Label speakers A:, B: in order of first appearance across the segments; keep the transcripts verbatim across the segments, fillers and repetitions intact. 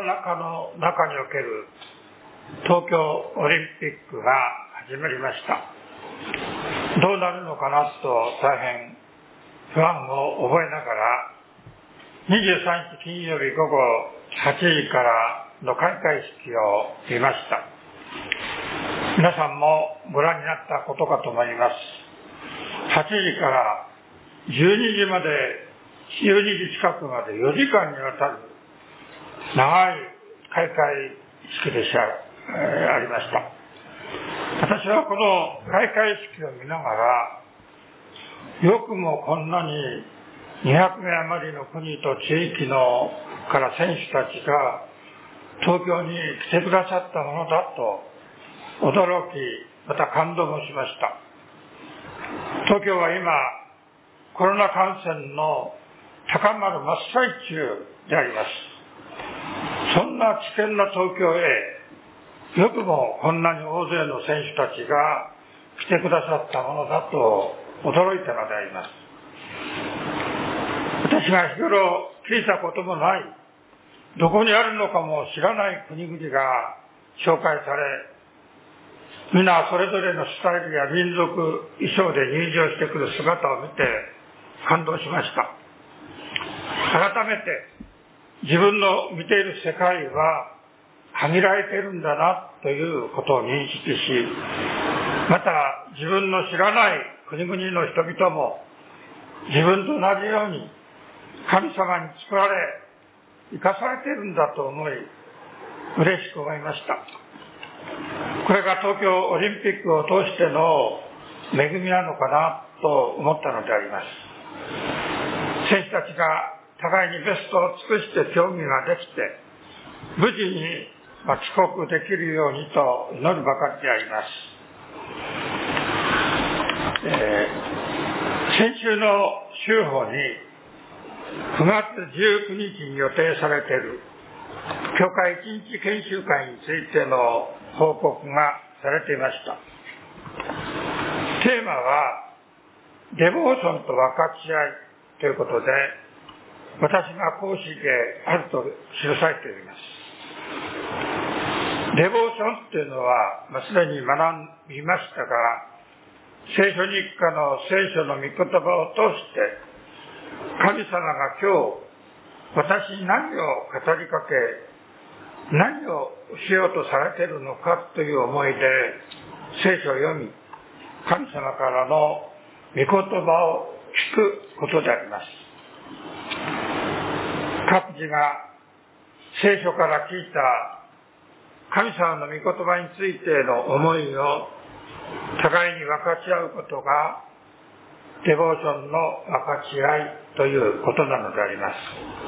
A: ナ禍の中における東京オリンピックが始まりました。どうなるのかなと大変不安を覚えながら、にじゅうさんにち金曜日午後はちじからの開会式を見ました。皆さんもご覧になったことかと思います。はちじからじゅうにじまで、じゅうにじ近くまでよじかんにわたる長い開会式でした、えー、ありました。私はこの開会式を見ながら、よくもこんなににひゃくめい余りの国と地域のから選手たちが東京に来てくださったものだと驚き、また感動もしました。東京は今コロナ感染の高まる真っ最中であります。そんな危険な東京へよくもこんなに大勢の選手たちが来てくださったものだと驚いたのであります。私が日頃聞いたこともない、どこにあるのかも知らない国々が紹介され、皆それぞれのスタイルや民族衣装で入場してくる姿を見て感動しました。改めて自分の見ている世界は限られているんだなということを認識し、また自分の知らない国々の人々も自分と同じように神様に作られ生かされているんだと思い、嬉しく思いました。これが東京オリンピックを通しての恵みなのかなと思ったのであります。選手たちが互いにベストを尽くして競技ができて、無事に帰国できるようにと祈るばかりであります。えー、先週の週報にくがつじゅうくにちに予定されている教会一日研修会についての報告がされていました。テーマはデボーションと分かち合いということで、私が講師であると記されております。デボーションというのは、まあ、すでに学びましたが、聖書日課の聖書の御言葉を通して、神様が今日、私に何を語りかけ、何をしようとされているのかという思いで、聖書を読み、神様からの御言葉を聞くことであります。各自が聖書から聞いた神様の御言葉についての思いを互いに分かち合うことがデボーションの分かち合いということなのであります。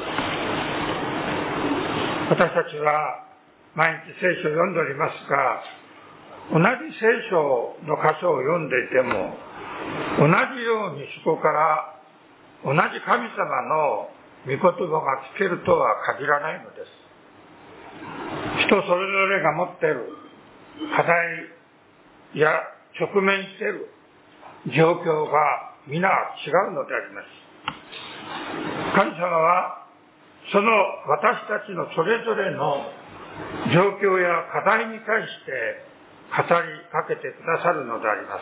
A: 私たちは毎日聖書を読んでおりますが、同じ聖書の箇所を読んでいても、同じようにそこから同じ神様の御言葉が聞けるとは限らないのです。人それぞれが持っている課題や直面している状況が皆違うのであります。神様はその私たちのそれぞれの状況や課題に対して語りかけてくださるのであります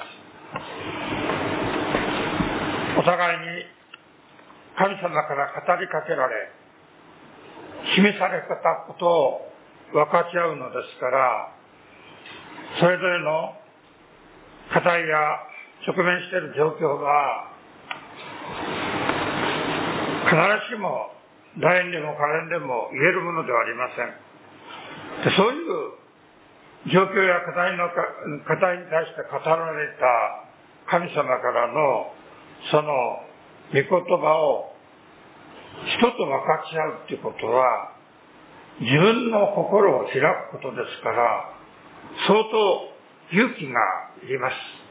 A: 。お互いに神様から語りかけられ、示されたことを分かち合うのですから、それぞれの課題や直面している状況が必ずしも楕円でも可憐でも言えるものではありません。で、そういう状況や課題の課題に対して語られた神様からのその御言葉を人と分かち合うということは、自分の心を開くことですから、相当勇気がいります。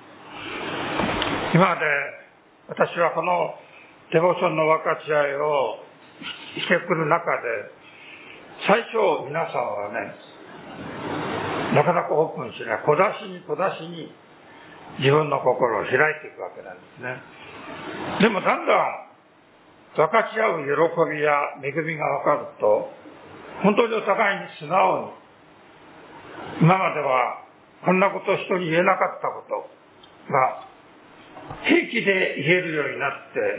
A: 今まで私はこのデボーションの分かち合いをしてくる中で、最初皆さんはね、なかなかオープンしない、小出しに小出しに自分の心を開いていくわけなんですね。でもだんだん分かち合う喜びや恵みが分かると、 本当にお互いに素直に、今まではこんなことを人に言えなかったことが平気で言えるようになって、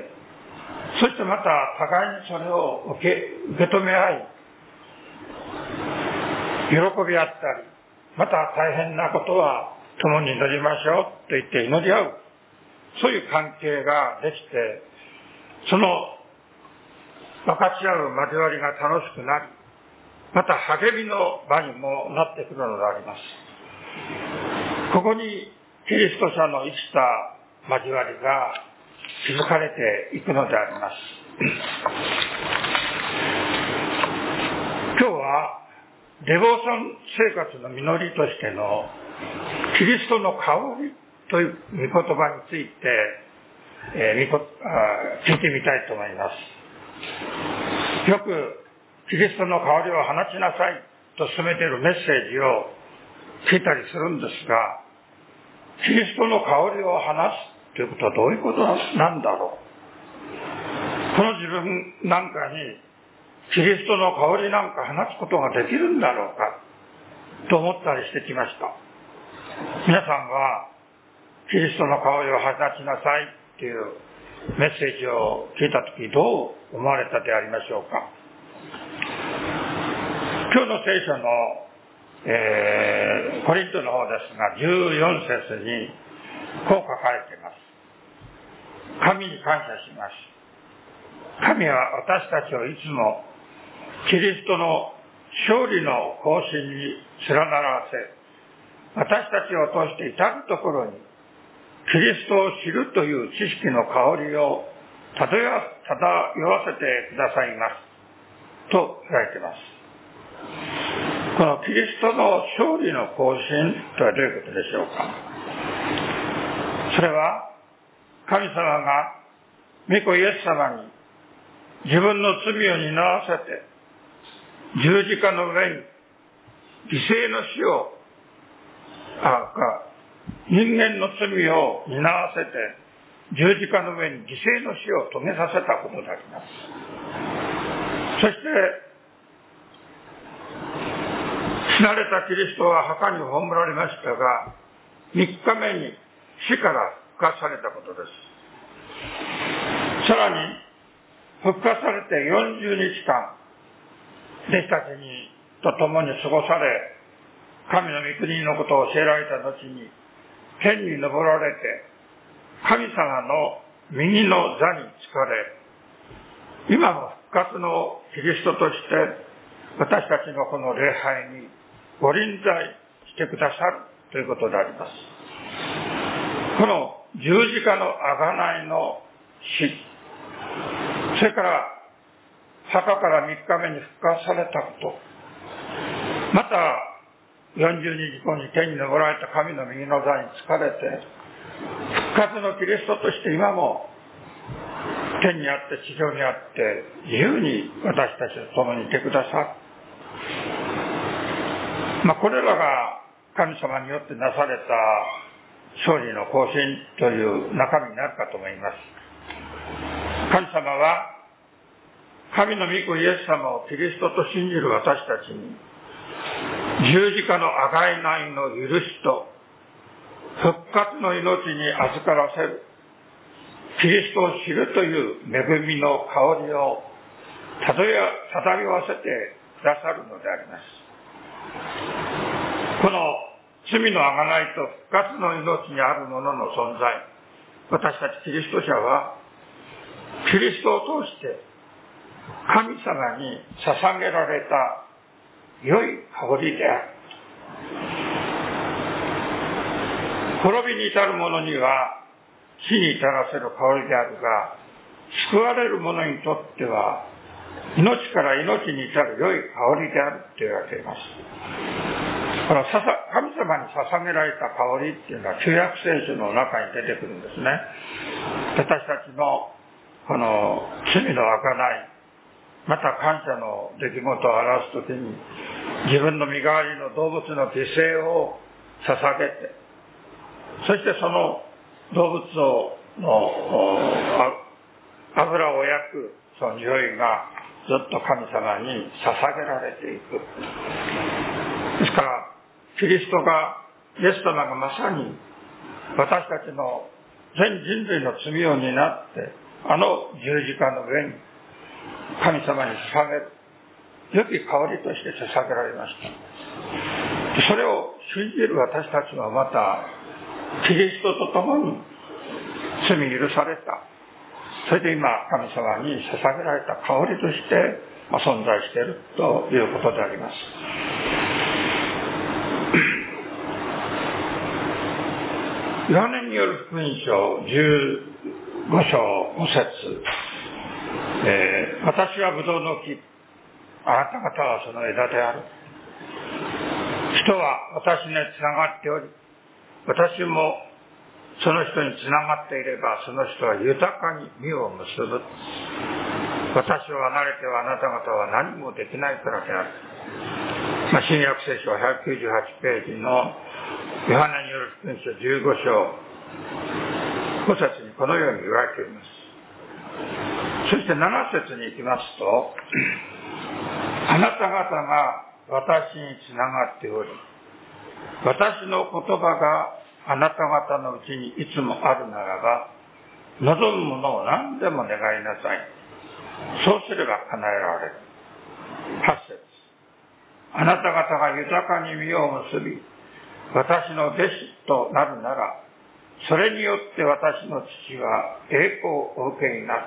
A: そしてまた互いにそれを受け、受け止め合い、喜び合ったり、また大変なことは共に祈りましょうと言って祈り合う、そういう関係ができて、その分かち合う交わりが楽しくなり、また励みの場にもなってくるのであります。ここにキリスト者の生きた交わりが築かれていくのであります。今日はデボーション生活の実りとしてのキリストの香りという御言葉について、えー、聞いてみたいと思います。よくキリストの香りを放ちなさいと進めているメッセージを聞いたりするんですが、キリストの香りを放つということはどういうことなんだろう。この自分なんかにキリストの香りなんか放つことができるんだろうかと思ったりしてきました。皆さんはキリストの香りを放ちなさいというメッセージを聞いたときどう思われたでありましょうか。今日の聖書の、えー、コリントの方ですがじゅうよん節にこう書かれています。神に感謝します。神は私たちをいつもキリストの勝利の行進に連ならせ、私たちを通して至るところにキリストを知るという知識の香りを漂わせてくださいますと書いています。このキリストの勝利の行進とはどういうことでしょうか。それは神様が御子イエス様に自分の罪を担わせて十字架の上に犠牲の死をあか人間の罪を担わせて十字架の上に犠牲の死を遂げさせたことであります。そして死なれたキリストは墓に葬られましたが、三日目に死から復活されたことです。さらに復活されてよんじゅうにちかん弟子たちにと共に過ごされ、神の御国のことを教えられた後に天に昇られて神様の右の座に就かれ、今も復活のキリストとして私たちのこの礼拝にご臨在してくださるということであります。この十字架の贖いの死、それから墓から三日目に復活されたこと、またよんじゅうにちごに天に昇られた神の右の座に就かれて復活のキリストとして今も天にあって地上にあって自由に私たちと共にいてくださる。まあ、これらが神様によってなされた勝利の行進という中身になるかと思います。神様は神の御子イエス様をキリストと信じる私たちに十字架の贖いの許しと復活の命に預からせるキリストを知るという恵みの香りを漂わせてくださるのであります。この罪の贖いと復活の命にあるものの存在、私たちキリスト者はキリストを通して神様に捧げられた良い香りである。滅びに至る者には死に至らせる香りであるが、救われる者にとっては命から命に至る良い香りであると言われています。この神様に捧げられた香りっていうのは旧約聖書の中に出てくるんですね。私たちのこの罪の贖い、また感謝の出来事を表すときに自分の身代わりの動物の犠牲を捧げて、そしてその動物をの油を焼くその匂いがずっと神様に捧げられていく。ですから、キリストが、イエス様がまさに私たちの全人類の罪を担って、あの十字架の上に神様に捧げる、良き香りとして捧げられました。それを信じる私たちはまた、キリストと共に罪許された。それで今、神様に捧げられた香りとして存在しているということであります。ヨハネによる福音書じゅうご章ご節、えー、私はブドウの木、あなた方はその枝である。人は私につながっており、私もその人につながっていれば、その人は豊かに実を結ぶ。私を離れてはあなた方は何もできないからである。まあ、新約聖書ひゃくきゅうじゅうはちページのヨハネによる福音書じゅうご章ご節にこのように言われています。そしてなな節に行きますと、あなた方が私につながっており、私の言葉があなた方のうちにいつもあるならば、望むものを何でも願いなさい。そうすれば叶えられる。はち節、あなた方が豊かに実を結び、私の弟子となるなら、それによって私の父は栄光をお受けになる。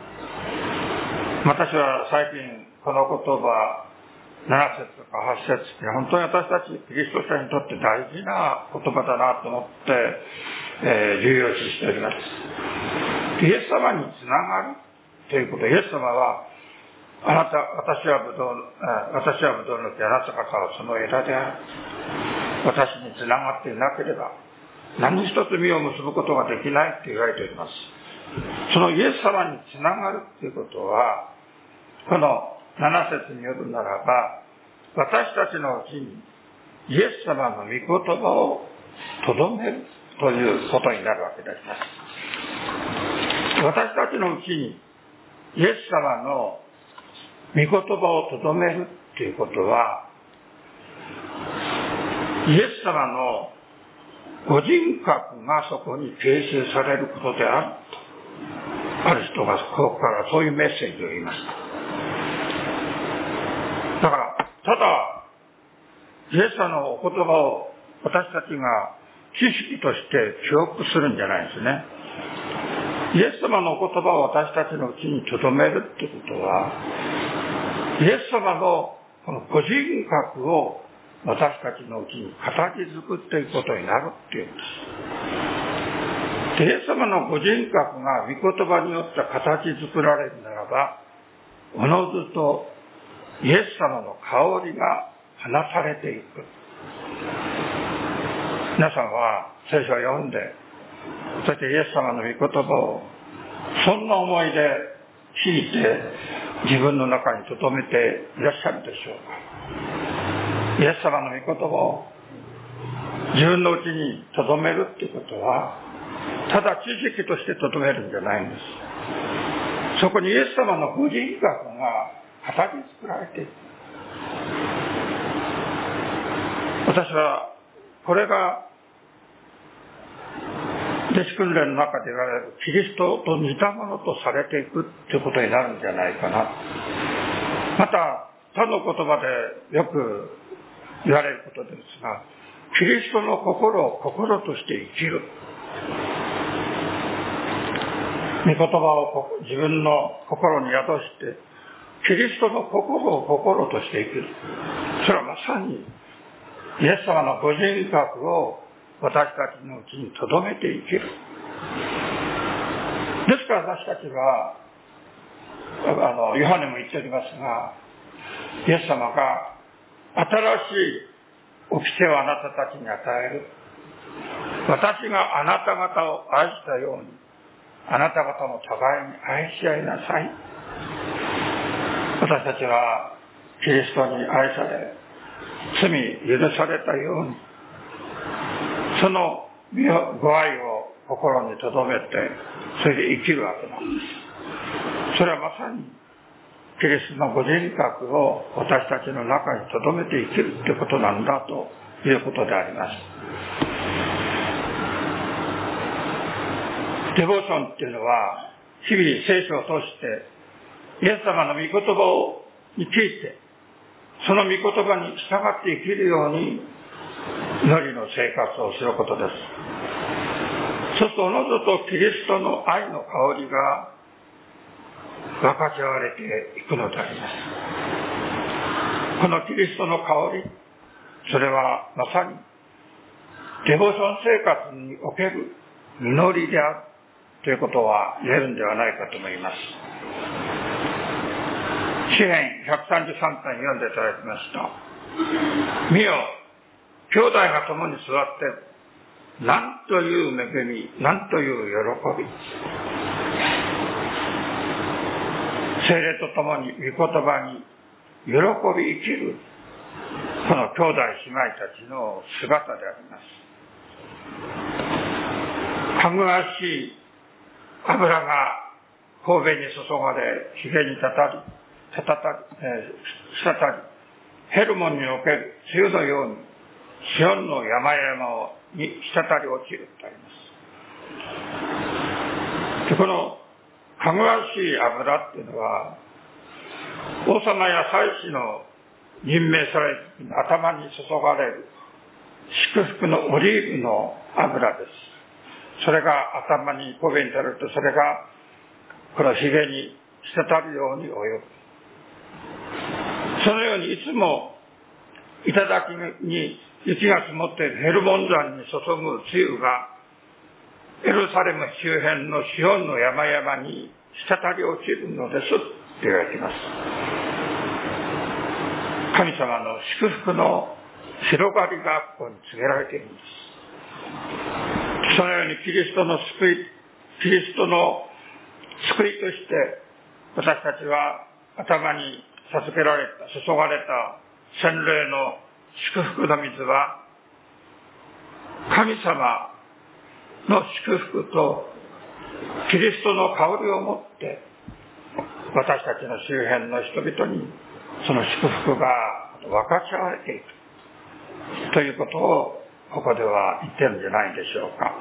A: 私は最近この言葉、なな節とかはち節って本当に私たちキリスト者にとって大事な言葉だなと思って、えー、重要視しております。イエス様につながるということ、イエス様はあなた、私はブドウ、私はブドウの木、あなた方はその枝である。私につながっていなければ何一つ実を結ぶことができないと言われております。そのイエス様につながるということは、このなな節によるならば、私たちのうちにイエス様の御言葉をとどめるということになるわけであります。私たちのうちにイエス様の御言葉をとどめるということは、イエス様のご人格がそこに形成されることであると、ある人がここからそういうメッセージを言いました。だから、ただ、イエス様のお言葉を私たちが知識として記憶するんじゃないですね。イエス様のお言葉を私たちのうちに留めるってことは、イエス様のこのご人格を私たちのうちに形作っていくことになるっていうんです。イエス様のご人格が御言葉によって形作られるならば、おのずとイエス様の香りが放たれていく。皆さんは聖書を読んで、そしてイエス様の御言葉をそんな思いで聞いて自分の中に留めていらっしゃるでしょうか。イエス様の御言葉を自分のうちに留めるっていうことは、ただ知識として留めるんじゃないんです。そこにイエス様のご人格が形作られている。私はこれが弟子訓練の中で言われるキリストと似たものとされていくということになるんじゃないかな。また他の言葉でよく言われることですが、キリストの心を心として生きる。御言葉を自分の心に宿してキリストの心を心として生きる。それはまさにイエス様のご人格を私たちのうちに留めて生きる。ですから私たちはあのヨハネも言っておりますが、イエス様が新しい掟をあなたたちに与える。私があなた方を愛したように、あなた方も互いに愛し合いなさい。私たちはキリストに愛され、罪許されたように、そのご愛を心に留めて、それで生きるわけなんです。それはまさにキリストのご人格を私たちの中に留めて生きるということなんだということであります。デボーションっていうのは、日々聖書を通してイエス様の御言葉をに聞いて、その御言葉に従って生きるように祈りの生活をすることです。そうするとおのずとキリストの愛の香りが分かち合われていくのであります。このキリストの香り、それはまさにデボーション生活における祈りであるということは言えるんではないかと思います。詩編ひゃくさんじゅうさん編読んでいただきました。見よ、兄弟が共に座ってなんという恵み、なんという喜び。聖霊と共に御言葉に喜び生きる、この兄弟姉妹たちの姿であります。かぐわしい油が神戸に注がれ、ひげにたたり、たたたり、えー、滴り、ヘルモンにおける梅雨のように、シオンの山々をに滴り落ちるとあります。で、このかぐわしい油っていうのは、王様や祭司の任命される頭に注がれる祝福のオリーブの油です。それが頭にこべに垂れると、それがこのひげに滴るように及ぶ。そのようにいつも頂に雪が積もっているヘルモン山に注ぐ梅雨がエルサレム周辺のシオンの山々に滴り落ちるのですと言われています。神様の祝福の広がりがここに告げられているんです。そのようにキリストの救い、キリストの救いとして私たちは頭に授けられた、注がれた洗礼の祝福の水は神様の祝福とキリストの香りをもって私たちの周辺の人々にその祝福が分かち合われていくということをここでは言ってるんじゃないでしょうか。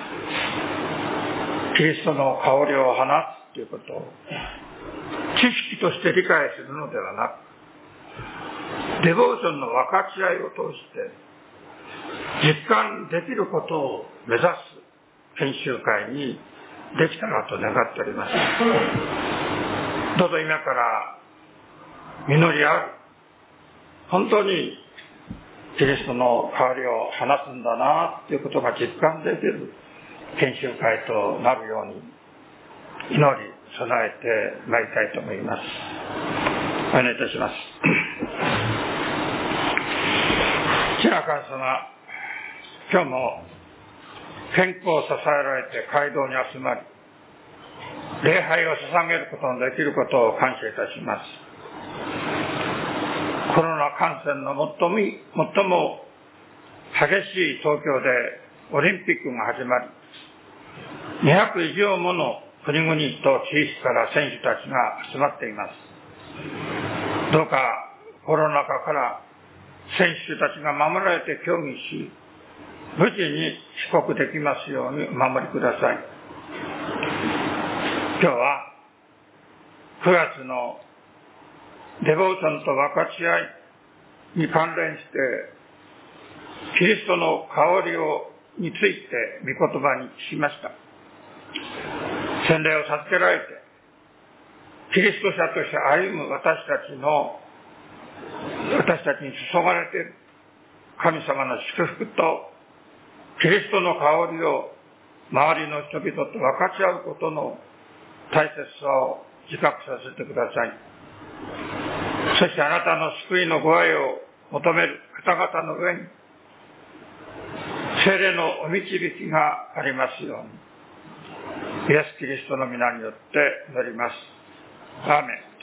A: キリストの香りを放つということを知識として理解するのではなく、デボーションの分かち合いを通して実感できることを目指す研修会にできたらと願っております。どうぞ今から実りある、本当にキリストの香りを放つんだなということが実感できる研修会となるように祈り備えてまいりたいと思います。お願いいたします。主の神様、今日も健康を支えられて街道に集まり礼拝を捧げることのできることを感謝いたします。コロナ感染の最も、最も激しい東京でオリンピックが始まり、にひゃく以上もの国々と地域から選手たちが集まっています。どうかコロナ禍から選手たちが守られて競技し、無事に帰国できますようにお守りください。今日はくがつのデボーションと分かち合いに関連してキリストの香りをについて御言葉に聞きました。洗礼を授けられてキリスト者として歩む私たちの私たちに注がれている神様の祝福とキリストの香りを周りの人々と分かち合うことの大切さを自覚させてください。そしてあなたの救いのご愛を求める方々の上に聖霊のお導きがありますように、イエス・キリストの皆によって祈ります。アーメン。